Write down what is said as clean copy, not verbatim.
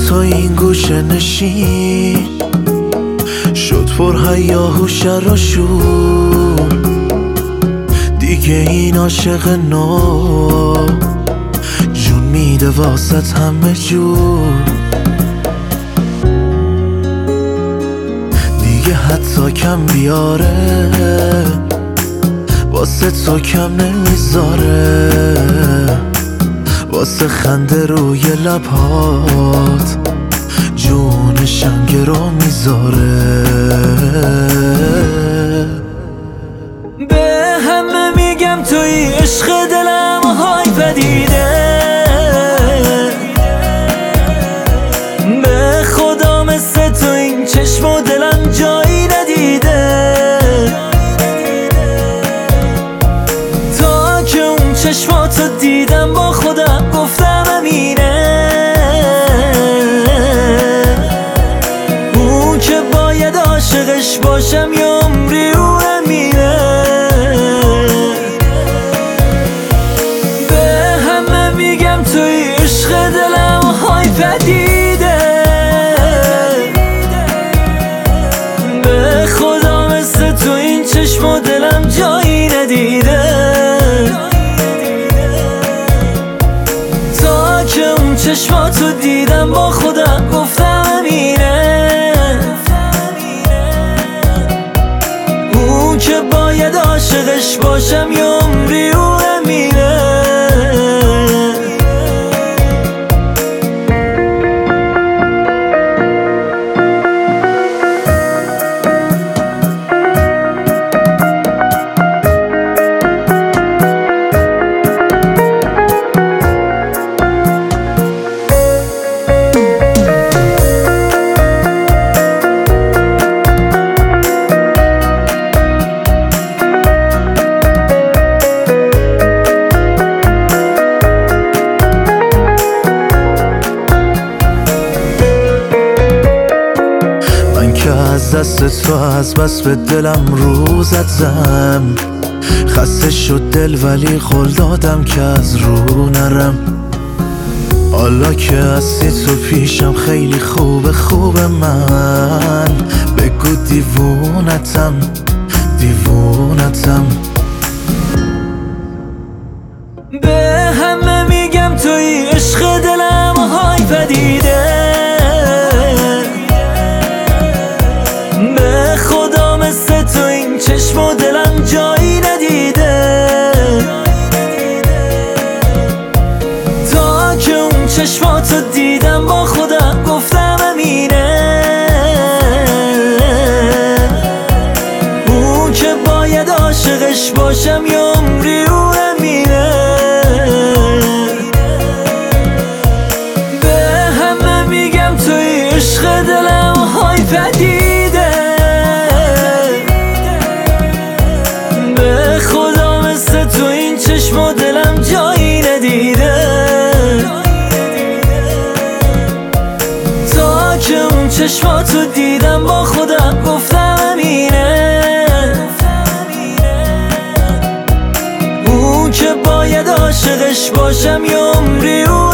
تو این گوشه نشین شد پر هیاهو شر و شور، دیگه این عاشق نو جون میده واسط همه جور. دیگه حتی کم بیاره واسه تو کم نمیذاره، واسه خنده روی لبات جونشم گرو میذاره. به همه میگم توی عشق دلم های پدیده، به خدا مثل تو این چشم و دلم جایی ندیده. تا که اون چشماتو دیدم با خودم گفتم امینه، اون که باید عاشقش باشم یا عمری او امینه. به همه میگم توی عشق دلم های پدیده، به خدا مثل تو این چشم و دلم جایی ندیده. تا که اون چشماتو دیدم با خودم گفتم امینه، اون که باید عاشقش باشم یا عمری او امینه. از دست تو از بس به دلم رو زدم، خسته شد دل ولی قول دادم که از رو نرم. حالا که هستی تو پیشم خیلی خوبه من، بگو دیوونتم دیوونتم. به همه میگم توی عشق دلم های پدیده، به خدا مثل تو این چشم و دلم جایی ندیده. تا که اون چشماتو دیدم با خودم گفتم امینه، اون که باید عاشقش باشم یا عمری او امینه. به همه میگم توی عشق دلم های پدیده، به خدا مثل تو این چشم و دلم جایی ندیده. تا که اون چشماتو دیدم با خودم گفتم امینه، اون که باید عاشقش باشم یا عمری او